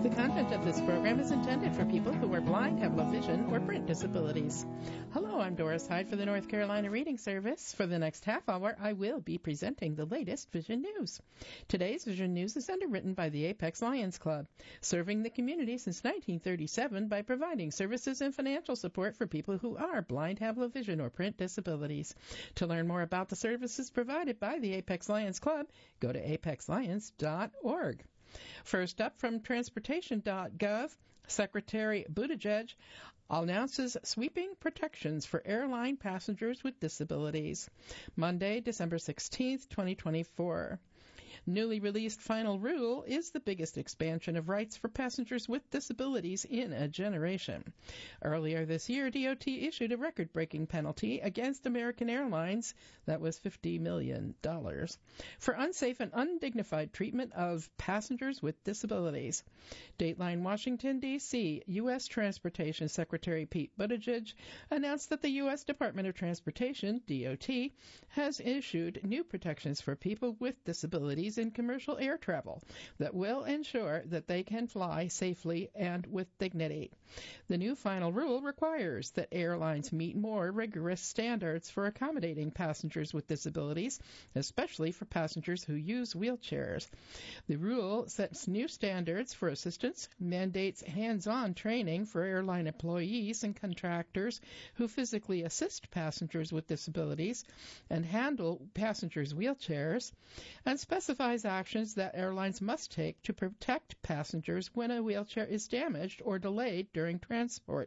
The content of this program is intended for people who are blind, have low vision, or print disabilities. Hello, I'm Doris Hyde for the North Carolina Reading Service. For the next half hour, I will be presenting the latest Vision News. Today's Vision News is underwritten by the Apex Lions Club, serving the community since 1937 by providing services and financial support for people who are blind, have low vision, or print disabilities. To learn more about the services provided by the Apex Lions Club, go to apexlions.org. First up, from transportation.gov, Secretary Buttigieg announces sweeping protections for airline passengers with disabilities. Monday, December 16th, 2024. Newly released final rule is the biggest expansion of rights for passengers with disabilities in a generation. Earlier this year, DOT issued a record-breaking penalty against American Airlines that was $50 million for unsafe and undignified treatment of passengers with disabilities. Dateline Washington, D.C., U.S. Transportation Secretary Pete Buttigieg announced that the U.S. Department of Transportation, DOT, has issued new protections for people with disabilities in commercial air travel that will ensure that they can fly safely and with dignity. The new final rule requires that airlines meet more rigorous standards for accommodating passengers with disabilities, especially for passengers who use wheelchairs. The rule sets new standards for assistance, mandates hands-on training for airline employees and contractors who physically assist passengers with disabilities and handle passengers' wheelchairs, and specifies actions that airlines must take to protect passengers when a wheelchair is damaged or delayed during transport.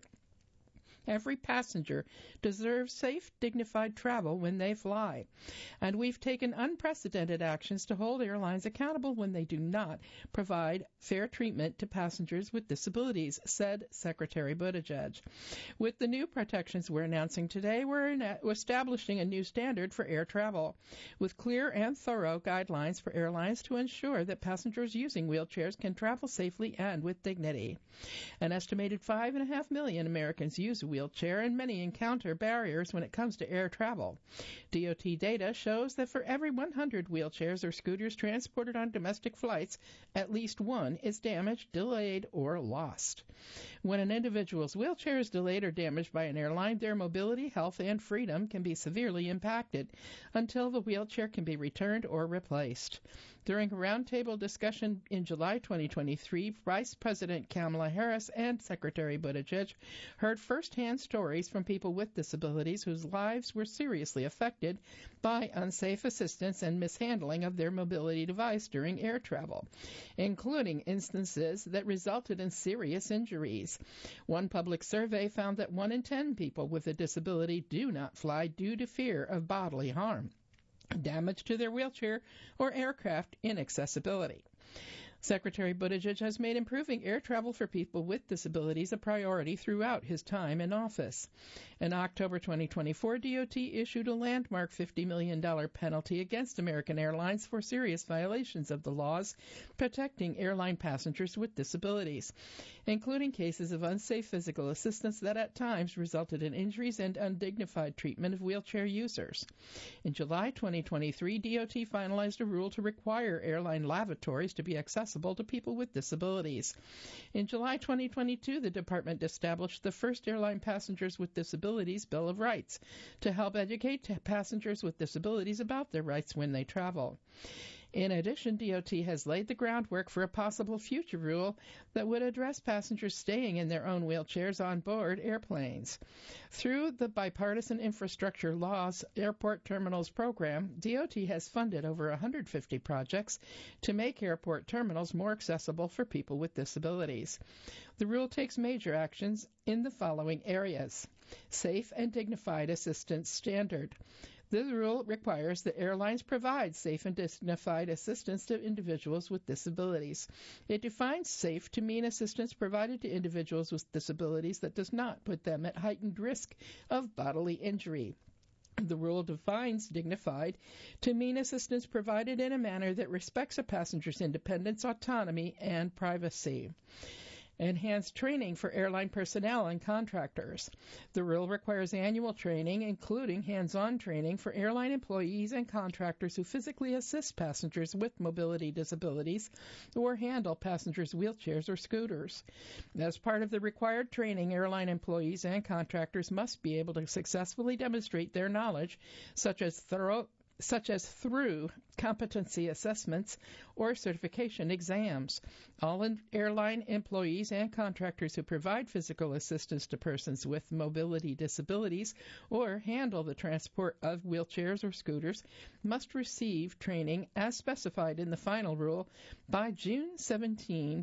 Every passenger deserves safe, dignified travel when they fly. And we've taken unprecedented actions to hold airlines accountable when they do not provide fair treatment to passengers with disabilities, said Secretary Buttigieg. With the new protections we're announcing today, we're establishing a new standard for air travel, with clear and thorough guidelines for airlines to ensure that passengers using wheelchairs can travel safely and with dignity. An estimated 5.5 million Americans use a wheelchair, and many encounter barriers when it comes to air travel. DOT data shows that for every 100 wheelchairs or scooters transported on domestic flights, at least one is damaged, delayed, or lost. When an individual's wheelchair is delayed or damaged by an airline, their mobility, health, and freedom can be severely impacted until the wheelchair can be returned or replaced. During a roundtable discussion in July 2023, Vice President Kamala Harris and Secretary Buttigieg heard firsthand stories from people with disabilities whose lives were seriously affected by unsafe assistance and mishandling of their mobility device during air travel, including instances that resulted in serious injuries. One public survey found that 1 in 10 people with a disability do not fly due to fear of bodily harm, damage to their wheelchair, or aircraft inaccessibility. Secretary Buttigieg has made improving air travel for people with disabilities a priority throughout his time in office. In October 2024, DOT issued a landmark $50 million penalty against American Airlines for serious violations of the laws protecting airline passengers with disabilities, including cases of unsafe physical assistance that at times resulted in injuries and undignified treatment of wheelchair users. In July 2023, DOT finalized a rule to require airline lavatories to be accessible to people with disabilities. In July 2022, the department established the first Airline Passengers with Disabilities Bill of Rights to help educate passengers with disabilities about their rights when they travel. In addition, DOT has laid the groundwork for a possible future rule that would address passengers staying in their own wheelchairs on board airplanes. Through the Bipartisan Infrastructure Laws Airport Terminals Program, DOT has funded over 150 projects to make airport terminals more accessible for people with disabilities. The rule takes major actions in the following areas. Safe and dignified assistance standard. The rule requires that airlines provide safe and dignified assistance to individuals with disabilities. It defines safe to mean assistance provided to individuals with disabilities that does not put them at heightened risk of bodily injury. The rule defines dignified to mean assistance provided in a manner that respects a passenger's independence, autonomy, and privacy. Enhanced training for airline personnel and contractors. The rule requires annual training, including hands-on training for airline employees and contractors who physically assist passengers with mobility disabilities or handle passengers' wheelchairs or scooters. As part of the required training, airline employees and contractors must be able to successfully demonstrate their knowledge, such as through competency assessments or certification exams. All airline employees and contractors who provide physical assistance to persons with mobility disabilities or handle the transport of wheelchairs or scooters must receive training as specified in the final rule by June 17,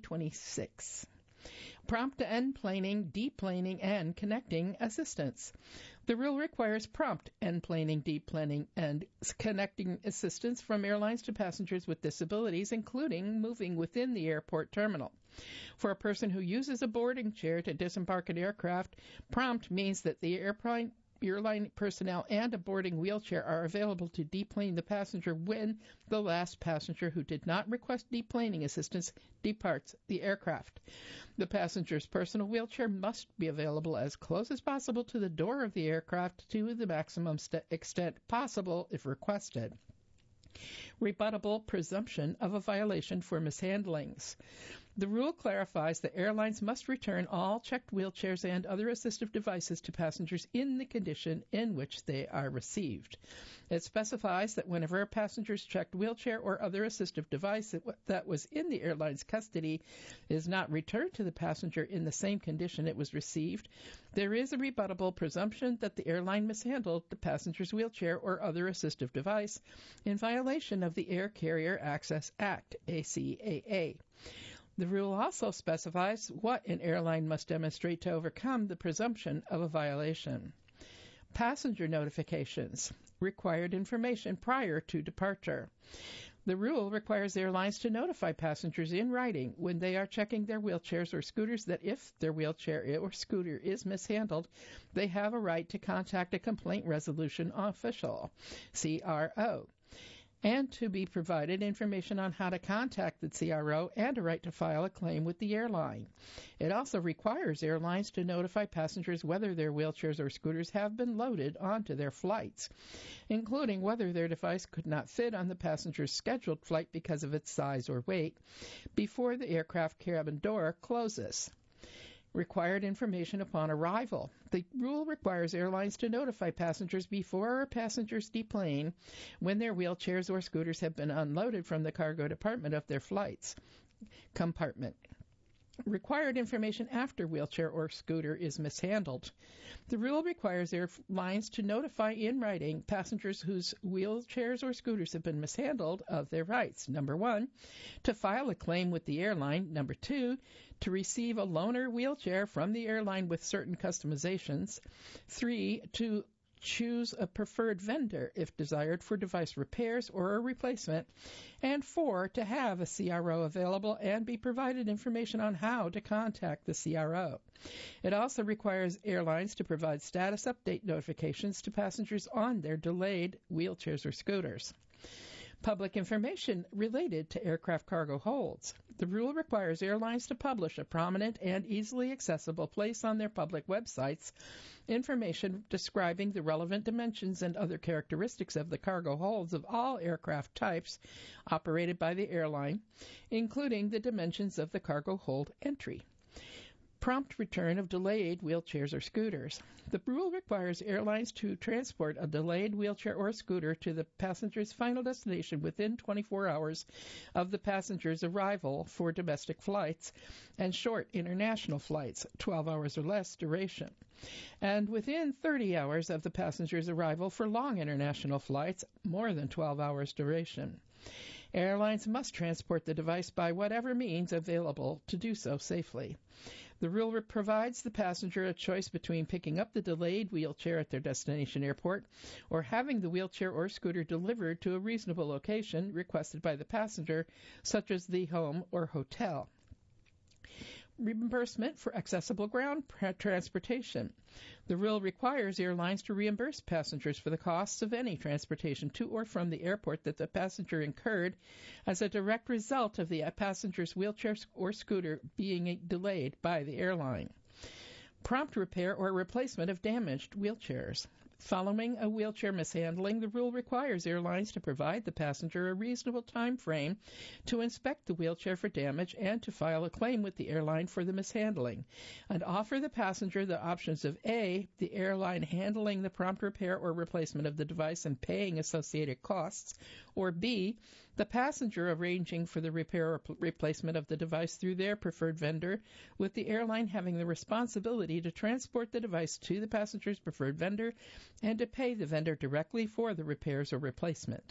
2026. Prompt end-planing, deplaning, and connecting assistance. The rule requires prompt end-planing, deplaning, and connecting assistance from airlines to passengers with disabilities, including moving within the airport terminal. For a person who uses a boarding chair to disembark an aircraft, prompt means that the airline personnel and a boarding wheelchair are available to deplane the passenger when the last passenger who did not request deplaning assistance departs the aircraft. The passenger's personal wheelchair must be available as close as possible to the door of the aircraft to the maximum extent possible if requested. Rebuttable presumption of a violation for mishandlings. The rule clarifies that airlines must return all checked wheelchairs and other assistive devices to passengers in the condition in which they are received. It specifies that whenever a passenger's checked wheelchair or other assistive device that was in the airline's custody is not returned to the passenger in the same condition it was received, there is a rebuttable presumption that the airline mishandled the passenger's wheelchair or other assistive device in violation of the Air Carrier Access Act, ACAA. The rule also specifies what an airline must demonstrate to overcome the presumption of a violation. Passenger notifications. Required information prior to departure. The rule requires airlines to notify passengers in writing when they are checking their wheelchairs or scooters that if their wheelchair or scooter is mishandled, they have a right to contact a complaint resolution official, CRO, and to be provided information on how to contact the CRO and a right to file a claim with the airline. It also requires airlines to notify passengers whether their wheelchairs or scooters have been loaded onto their flights, including whether their device could not fit on the passenger's scheduled flight because of its size or weight, before the aircraft cabin door closes. Required information upon arrival. The rule requires airlines to notify passengers before passengers deplane when their wheelchairs or scooters have been unloaded from the cargo department of their flight's compartment. Required information after wheelchair or scooter is mishandled. The rule requires airlines to notify in writing passengers whose wheelchairs or scooters have been mishandled of their rights. Number 1, to file a claim with the airline. Number 2, to receive a loaner wheelchair from the airline with certain customizations. 3, to choose a preferred vendor if desired for device repairs or a replacement, and 4, to have a CRO available and be provided information on how to contact the CRO. It also requires airlines to provide status update notifications to passengers on their delayed wheelchairs or scooters. Public information related to aircraft cargo holds. The rule requires airlines to publish a prominent and easily accessible place on their public websites information describing the relevant dimensions and other characteristics of the cargo holds of all aircraft types operated by the airline, including the dimensions of the cargo hold entry. Prompt return of delayed wheelchairs or scooters. The rule requires airlines to transport a delayed wheelchair or scooter to the passenger's final destination within 24 hours of the passenger's arrival for domestic flights and short international flights, 12 hours or less duration, and within 30 hours of the passenger's arrival for long international flights, more than 12 hours duration. Airlines must transport the device by whatever means available to do so safely. The rule provides the passenger a choice between picking up the delayed wheelchair at their destination airport or having the wheelchair or scooter delivered to a reasonable location requested by the passenger, such as the home or hotel. reimbursement for accessible ground transportation. The rule requires airlines to reimburse passengers for the costs of any transportation to or from the airport that the passenger incurred as a direct result of the passenger's wheelchair or scooter being delayed by the airline. Prompt repair or replacement of damaged wheelchairs. Following a wheelchair mishandling, the rule requires airlines to provide the passenger a reasonable time frame to inspect the wheelchair for damage and to file a claim with the airline for the mishandling, and offer the passenger the options of A, the airline handling the prompt repair or replacement of the device and paying associated costs, or B, the passenger arranging for the repair or replacement of the device through their preferred vendor, with the airline having the responsibility to transport the device to the passenger's preferred vendor and to pay the vendor directly for the repairs or replacement.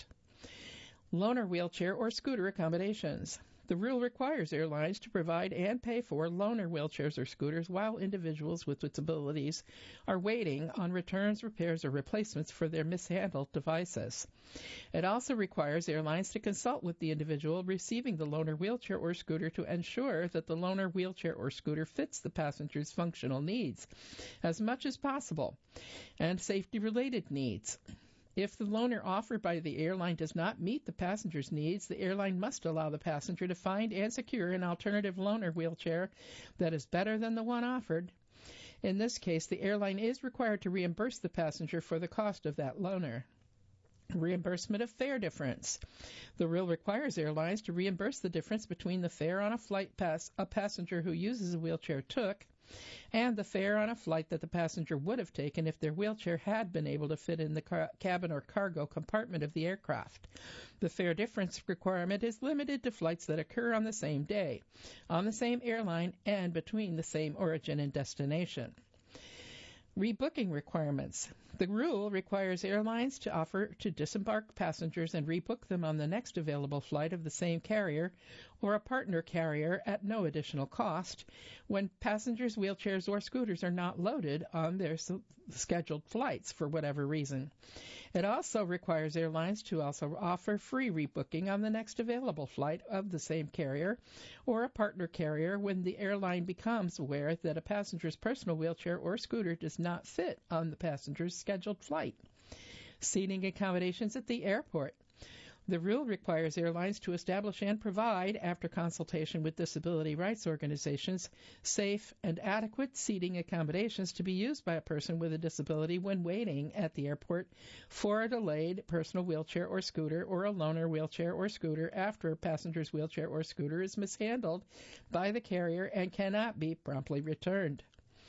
Loaner wheelchair or scooter accommodations. The rule requires airlines to provide and pay for loaner wheelchairs or scooters while individuals with disabilities are waiting on returns, repairs, or replacements for their mishandled devices. It also requires airlines to consult with the individual receiving the loaner wheelchair or scooter to ensure that the loaner wheelchair or scooter fits the passenger's functional needs as much as possible and safety-related needs. If the loaner offered by the airline does not meet the passenger's needs, the airline must allow the passenger to find and secure an alternative loaner wheelchair that is better than the one offered. In this case, the airline is required to reimburse the passenger for the cost of that loaner. Reimbursement of fare difference. The rule requires airlines to reimburse the difference between the fare on a flight a passenger who uses a wheelchair took and the fare on a flight that the passenger would have taken if their wheelchair had been able to fit in the cabin or cargo compartment of the aircraft. The fare difference requirement is limited to flights that occur on the same day, on the same airline, and between the same origin and destination. Rebooking requirements. The rule requires airlines to offer to disembark passengers and rebook them on the next available flight of the same carrier or a partner carrier at no additional cost when passengers' wheelchairs or scooters are not loaded on their scheduled flights for whatever reason. It also requires airlines to also offer free rebooking on the next available flight of the same carrier or a partner carrier when the airline becomes aware that a passenger's personal wheelchair or scooter does not fit on the passenger's scheduled flight. Seating accommodations at the airport. The rule requires airlines to establish and provide, after consultation with disability rights organizations, safe and adequate seating accommodations to be used by a person with a disability when waiting at the airport for a delayed personal wheelchair or scooter or a loaner wheelchair or scooter after a passenger's wheelchair or scooter is mishandled by the carrier and cannot be promptly returned.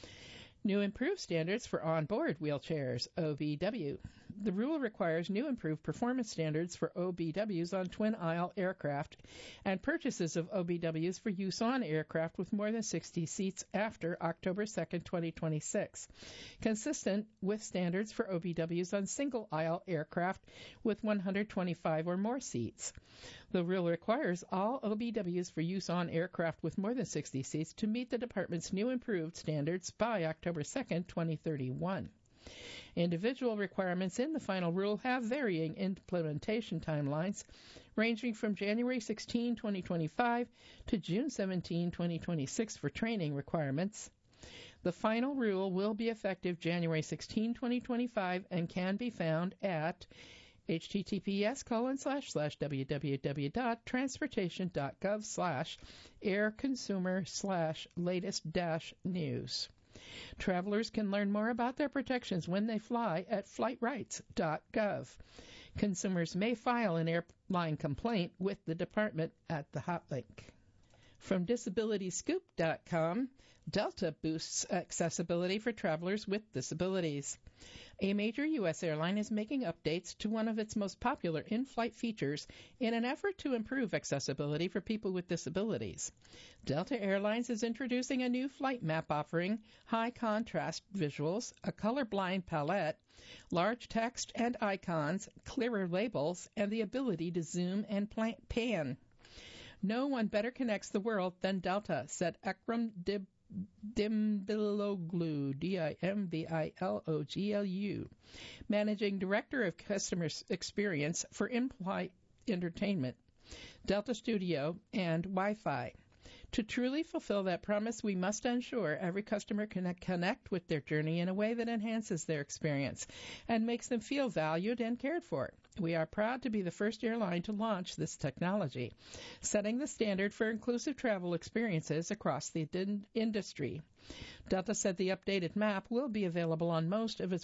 New improved standards for onboard wheelchairs, OBW. The rule requires new improved performance standards for OBWs on twin-aisle aircraft and purchases of OBWs for use on aircraft with more than 60 seats after October 2, 2026, consistent with standards for OBWs on single-aisle aircraft with 125 or more seats. The rule requires all OBWs for use on aircraft with more than 60 seats to meet the department's new improved standards by October 2, 2031. Individual requirements in the final rule have varying implementation timelines, ranging from January 16, 2025 to June 17, 2026 for training requirements. The final rule will be effective January 16, 2025 and can be found at https://www.transportation.gov/air-consumer/latest-news. Travelers can learn more about their protections when they fly at flightrights.gov. Consumers may file an airline complaint with the department at the hot link. From DisabilityScoop.com, Delta boosts accessibility for travelers with disabilities. A major U.S. airline is making updates to one of its most popular in-flight features in an effort to improve accessibility for people with disabilities. Delta Airlines is introducing a new flight map offering high-contrast visuals, a colorblind palette, large text and icons, clearer labels, and the ability to zoom and pan. No one better connects the world than Delta, said Akram Dimbiloglu, Dimbiloglu, Managing Director of Customer Experience for in-flight entertainment, Delta Studio, and Wi-Fi. To truly fulfill that promise, we must ensure every customer can connect with their journey in a way that enhances their experience and makes them feel valued and cared for. We are proud to be the first airline to launch this technology, setting the standard for inclusive travel experiences across the industry. Delta said the updated map will be available on most of its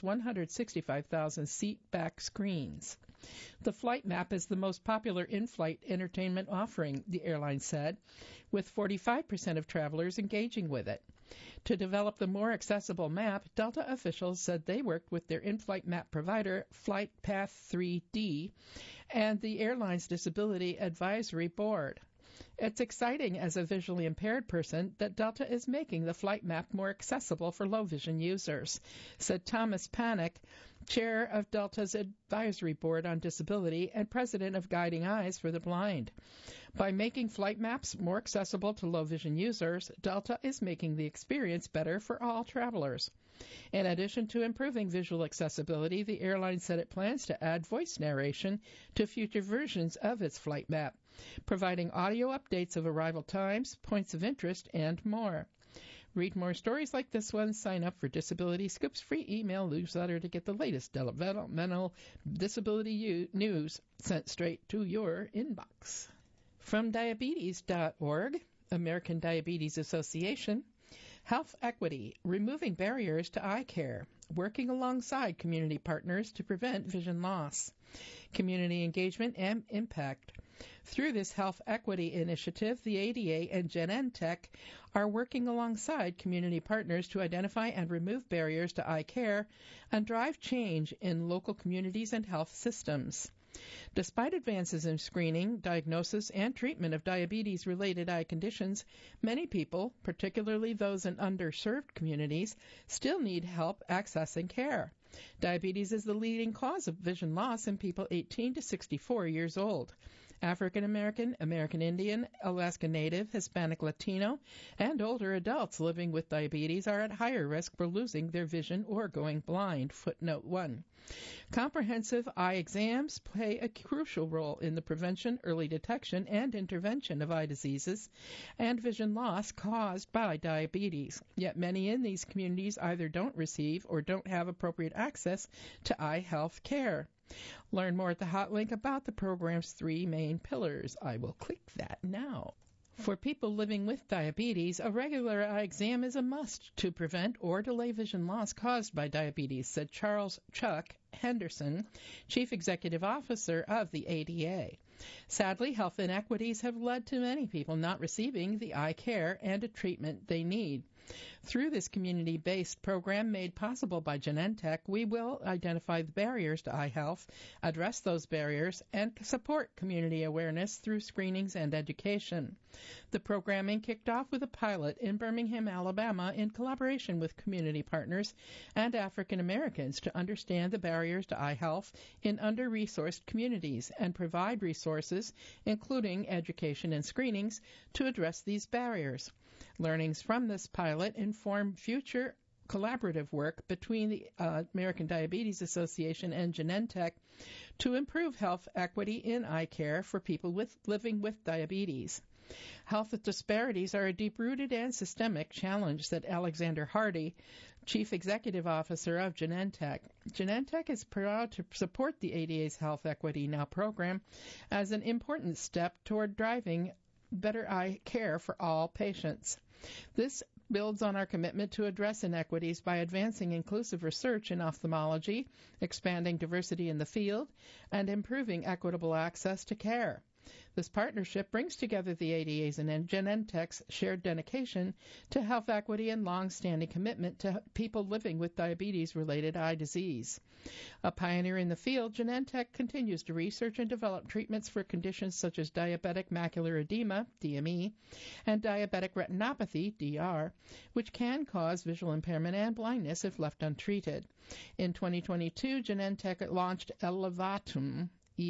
165,000 seat-back screens. The flight map is the most popular in-flight entertainment offering, the airline said, with 45% of travelers engaging with it. To develop the more accessible map, Delta officials said they worked with their in-flight map provider, FlightPath 3D, and the airline's Disability Advisory Board. It's exciting as a visually impaired person that Delta is making the flight map more accessible for low-vision users, said Thomas Panic, chair of Delta's Advisory Board on Disability and president of Guiding Eyes for the Blind. By making flight maps more accessible to low-vision users, Delta is making the experience better for all travelers. In addition to improving visual accessibility, the airline said it plans to add voice narration to future versions of its flight map, providing audio updates of arrival times, points of interest, and more. Read more stories like this one. Sign up for Disability Scoop's free email newsletter to get the latest developmental disability news sent straight to your inbox. From diabetes.org, American Diabetes Association, Health Equity, removing barriers to eye care, working alongside community partners to prevent vision loss, community engagement and impact. Through this health equity initiative, the ADA and Genentech are working alongside community partners to identify and remove barriers to eye care and drive change in local communities and health systems. Despite advances in screening, diagnosis, and treatment of diabetes-related eye conditions, many people, particularly those in underserved communities, still need help accessing care. Diabetes is the leading cause of vision loss in people 18 to 64 years old. African American, American Indian, Alaska Native, Hispanic Latino, and older adults living with diabetes are at higher risk for losing their vision or going blind. Footnote 1. Comprehensive eye exams play a crucial role in the prevention, early detection, and intervention of eye diseases and vision loss caused by diabetes. Yet many in these communities either don't receive or don't have appropriate access to eye health care. Learn more at the hot link about the program's 3 main pillars. I will click that now. For people living with diabetes, a regular eye exam is a must to prevent or delay vision loss caused by diabetes, said Charles Chuck Henderson, Chief Executive Officer of the ADA. Sadly, health inequities have led to many people not receiving the eye care and treatment they need. Through this community-based program made possible by Genentech, we will identify the barriers to eye health, address those barriers, and support community awareness through screenings and education. The programming kicked off with a pilot in Birmingham, Alabama, in collaboration with community partners and African Americans to understand the barriers to eye health in under-resourced communities and provide resources, including education and screenings, to address these barriers. Learnings from this pilot inform future collaborative work between the American Diabetes Association and Genentech to improve health equity in eye care for people living with diabetes. Health disparities are a deep-rooted and systemic challenge, said Alexander Hardy, Chief Executive Officer of Genentech. Genentech is proud to support the ADA's Health Equity Now program as an important step toward driving better eye care for all patients. This builds on our commitment to address inequities by advancing inclusive research in ophthalmology, expanding diversity in the field, and improving equitable access to care. This partnership brings together the ADA's and Genentech's shared dedication to health equity and long-standing commitment to people living with diabetes-related eye disease. A pioneer in the field, Genentech continues to research and develop treatments for conditions such as diabetic macular edema, DME, and diabetic retinopathy, DR, which can cause visual impairment and blindness if left untreated. In 2022, Genentech launched Elevatum,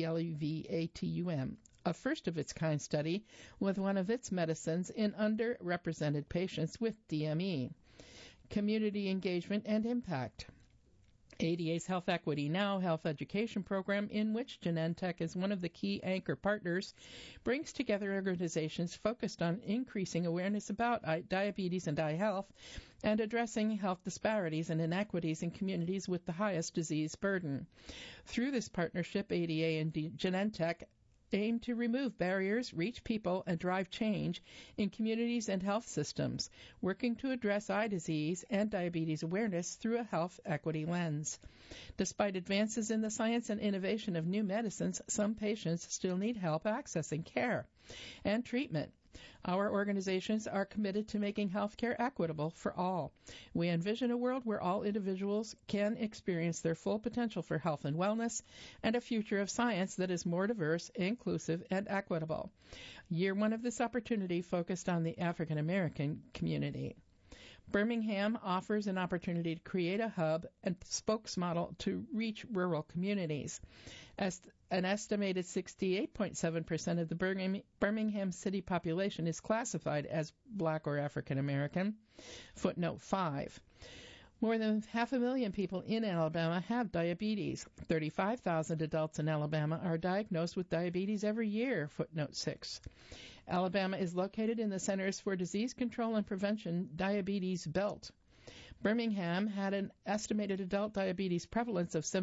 ELEVATUM, a first-of-its-kind study with one of its medicines in underrepresented patients with DME. Community engagement and impact. ADA's Health Equity Now health education program, in which Genentech is one of the key anchor partners, brings together organizations focused on increasing awareness about diabetes and eye health and addressing health disparities and inequities in communities with the highest disease burden. Through this partnership, ADA and Genentech aim to remove barriers, reach people, and drive change in communities and health systems, working to address eye disease and diabetes awareness through a health equity lens. Despite advances in the science and innovation of new medicines, some patients still need help accessing care and treatment. Our organizations are committed to making healthcare equitable for all. We envision a world where all individuals can experience their full potential for health and wellness, and a future of science that is more diverse, inclusive, and equitable. Year one of this opportunity focused on the African American community. Birmingham offers an opportunity to create a hub and spokes model to reach rural communities. As an estimated 68.7% of the Birmingham city population is classified as Black or African American. Footnote 5. More than 500,000 people in Alabama have diabetes. 35,000 adults in Alabama are diagnosed with diabetes every year. Footnote 6. Alabama is located in the Centers for Disease Control and Prevention diabetes belt. Birmingham had an estimated adult diabetes prevalence of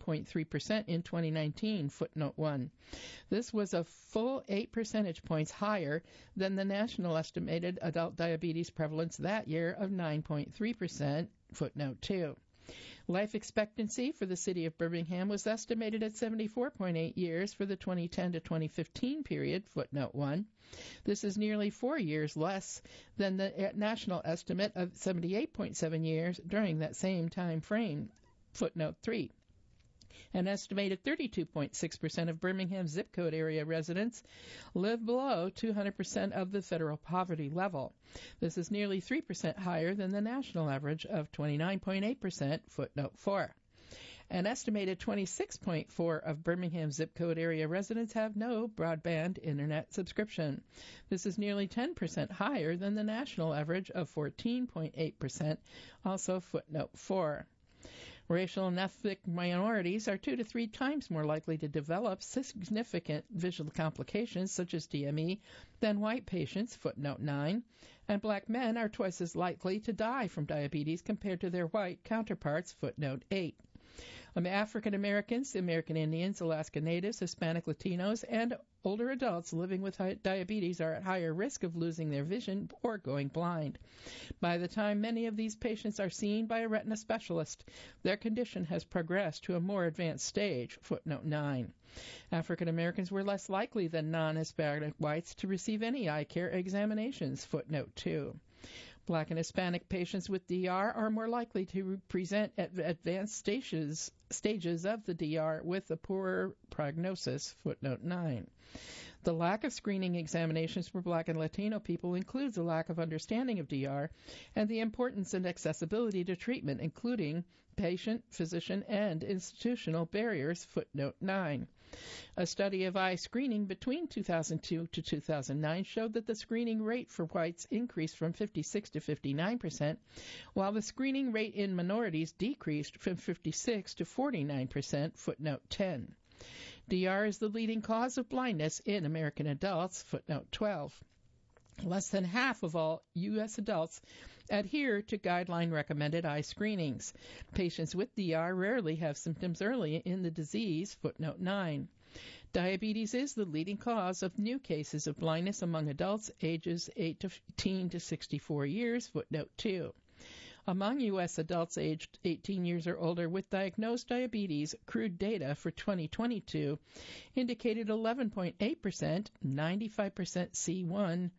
17.3% in 2019, footnote 1. This was a full 8 percentage points higher than the national estimated adult diabetes prevalence that year of 9.3%, footnote 2. Life expectancy for the city of Birmingham was estimated at 74.8 years for the 2010 to 2015 period, footnote 1. This is nearly 4 years less than the national estimate of 78.7 years during that same time frame, footnote 3. An estimated 32.6% of Birmingham zip code area residents live below 200% of the federal poverty level. This is nearly 3% higher than the national average of 29.8%, footnote 4. An estimated 26.4% of Birmingham zip code area residents have no broadband internet subscription. This is nearly 10% higher than the national average of 14.8%, also footnote 4. Racial and ethnic minorities are 2 to 3 times more likely to develop significant visual complications such as DME than white patients, footnote 9, and black men are twice as likely to die from diabetes compared to their white counterparts, footnote 8. African Americans, American Indians, Alaska Natives, Hispanic Latinos, and older adults living with diabetes are at higher risk of losing their vision or going blind. By the time many of these patients are seen by a retina specialist, their condition has progressed to a more advanced stage, footnote 9. African Americans were less likely than non-Hispanic whites to receive any eye care examinations, footnote 2. Black and Hispanic patients with DR are more likely to present at advanced stages of the DR with a poorer prognosis, footnote 9. The lack of screening examinations for Black and Latino people includes a lack of understanding of DR and the importance and accessibility to treatment, including patient, physician, and institutional barriers, footnote 9. A study of eye screening between 2002 to 2009 showed that the screening rate for whites increased from 56 to 59%, while the screening rate in minorities decreased from 56 to 49%, footnote 10. DR is the leading cause of blindness in American adults, footnote 12. Less than half of all U.S. adults adhere to guideline-recommended eye screenings. Patients with DR rarely have symptoms early in the disease, footnote 9. Diabetes is the leading cause of new cases of blindness among adults ages 18 to 64 years, footnote 2. Among U.S. adults aged 18 years or older with diagnosed diabetes, crude data for 2022 indicated 11.8%, 95% C1,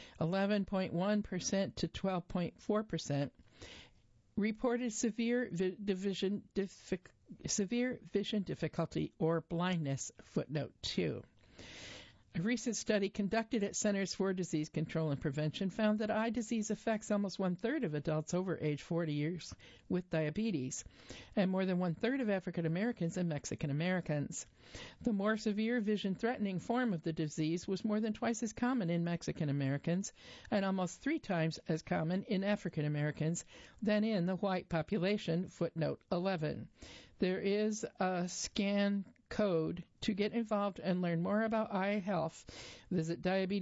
11.1% to 12.4% reported severe vision difficulty or blindness, footnote 2. A recent study conducted at Centers for Disease Control and Prevention found that eye disease affects almost one-third of adults over age 40 years with diabetes, and more than one-third of African Americans and Mexican Americans. The more severe vision-threatening form of the disease was more than twice as common in Mexican Americans and almost 3 times as common in African Americans than in the white population, footnote 11. There is a scan code to get involved and learn more about eye health. Visit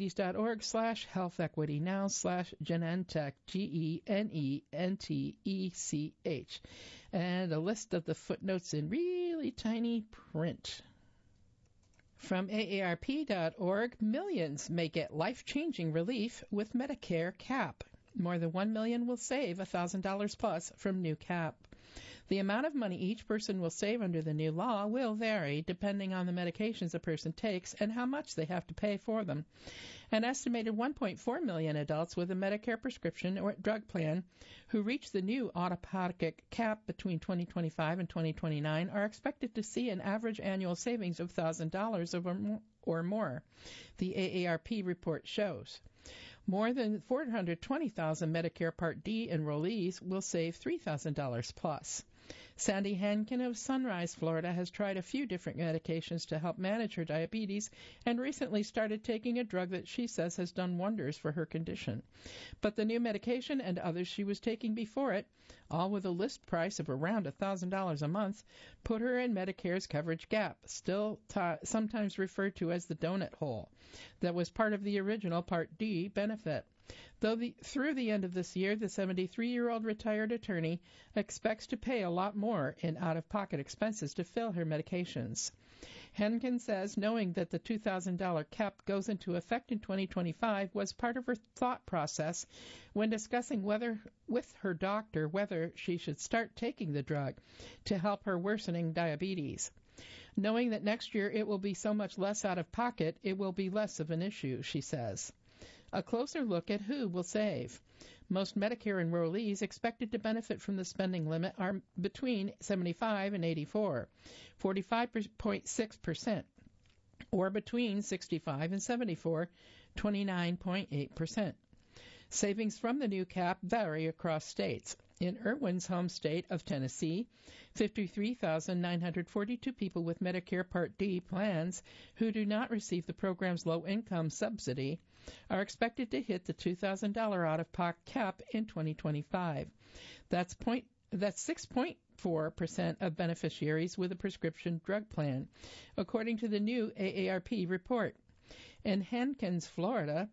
diabetes.org/health-equity-now/Genentech, GENENTECH, and a list of the footnotes in really tiny print. From AARP.org, millions may get life-changing relief with Medicare cap. More than 1 million will save $1,000 plus from new cap. The amount of money each person will save under the new law will vary depending on the medications a person takes and how much they have to pay for them. An estimated 1.4 million adults with a Medicare prescription or drug plan who reach the new out-of-pocket cap between 2025 and 2029 are expected to see an average annual savings of $1,000 or more, the AARP report shows. More than 420,000 Medicare Part D enrollees will save $3,000 plus. Sandy Hankin of Sunrise, Florida, has tried a few different medications to help manage her diabetes and recently started taking a drug that she says has done wonders for her condition. But the new medication and others she was taking before it, all with a list price of around $1,000 a month, put her in Medicare's coverage gap, still sometimes referred to as the donut hole, that was part of the original Part D benefit. Through the end of this year, the 73-year-old retired attorney expects to pay a lot more in out-of-pocket expenses to fill her medications. Henkin says knowing that the $2,000 cap goes into effect in 2025 was part of her thought process when discussing with her doctor whether she should start taking the drug to help her worsening diabetes. Knowing that next year it will be so much less out of pocket, it will be less of an issue, she says. A closer look at who will save. Most Medicare enrollees expected to benefit from the spending limit are between 75 and 84, 45.6%, or between 65 and 74, 29.8%. Savings from the new cap vary across states. In Irwin's home state of Tennessee, 53,942 people with Medicare Part D plans who do not receive the program's low-income subsidy are expected to hit the $2,000 out-of-pocket cap in 2025. That's 6.4% of beneficiaries with a prescription drug plan, according to the new AARP report. In Hankins, Florida,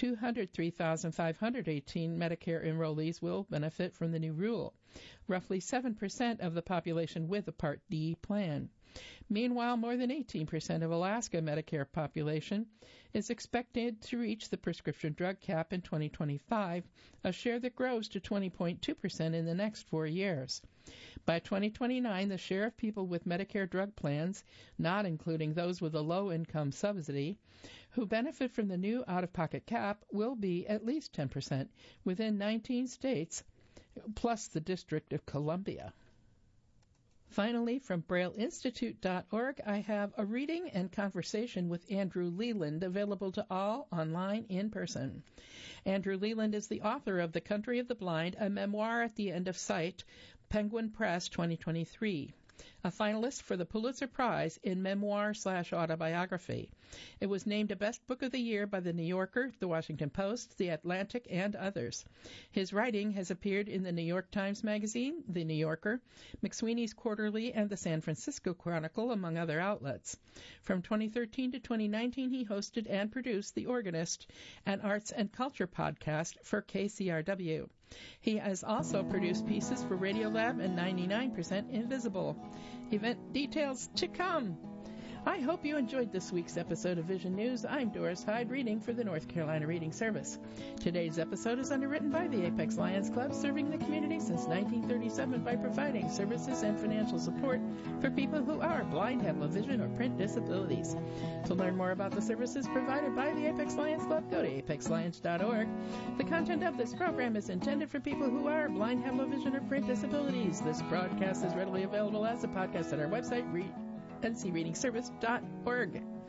203,518 Medicare enrollees will benefit from the new rule, roughly 7% of the population with a Part D plan. Meanwhile, more than 18% of Alaska Medicare population is expected to reach the prescription drug cap in 2025, a share that grows to 20.2% in the next 4 years. By 2029, the share of people with Medicare drug plans, not including those with a low-income subsidy, who benefit from the new out-of-pocket cap will be at least 10% within 19 states, plus the District of Columbia. Finally, from BrailleInstitute.org, I have a reading and conversation with Andrew Leland available to all online in person. Andrew Leland is the author of The Country of the Blind, a memoir at the end of sight, Penguin Press 2023. A finalist for the Pulitzer Prize in Memoir/Autobiography. It was named a Best Book of the Year by The New Yorker, The Washington Post, The Atlantic, and others. His writing has appeared in the New York Times Magazine, The New Yorker, McSweeney's Quarterly, and the San Francisco Chronicle, among other outlets. From 2013 to 2019, he hosted and produced The Organist, an arts and culture podcast for KCRW. He has also produced pieces for Radiolab and 99% Invisible. Event details to come. I hope you enjoyed this week's episode of Vision News. I'm Doris Hyde, reading for the North Carolina Reading Service. Today's episode is underwritten by the Apex Lions Club, serving the community since 1937 by providing services and financial support for people who are blind, have low vision, or print disabilities. To learn more about the services provided by the Apex Lions Club, go to apexlions.org. The content of this program is intended for people who are blind, have low vision, or print disabilities. This broadcast is readily available as a podcast at our website, ncreadingservice.org.